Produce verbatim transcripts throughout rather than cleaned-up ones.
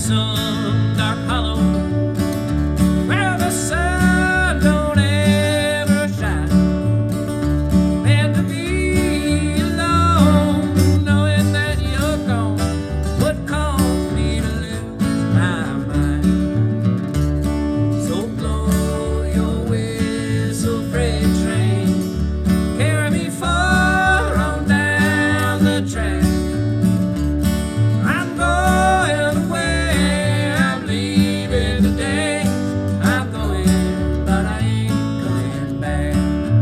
some dark hollow where the sun don't ever shine, and to be alone, knowing that you're gone, would cause me to lose my mind. So blow your whistle, freight train, carry me far on down the track. I'm going away, I'm leaving today. I'm going, but I ain't coming back.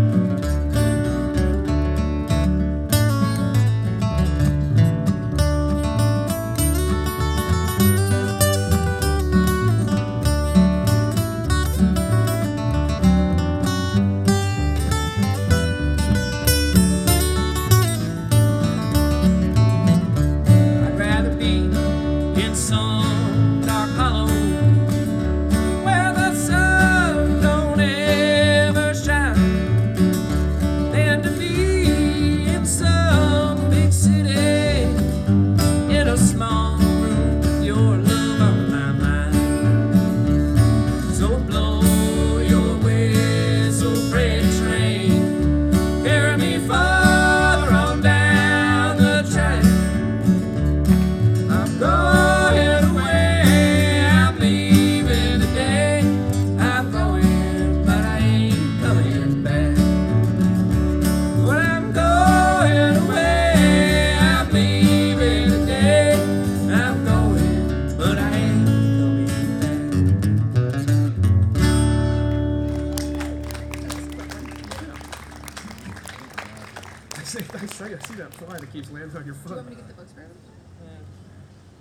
I'd rather be in some dark hollow where the sun don't ever shine than to be in some big city in a small room with your love on my mind. So blow your whistle, freight train, carry me farther on down the track. I'm going away, I'm leaving today. I'm going, but I ain't coming back. Well, I'm going away, I'm leaving today. I'm going, but I ain't coming back. I see, I see, I see that fly that keeps landing on your You foot. want me to get the books for him?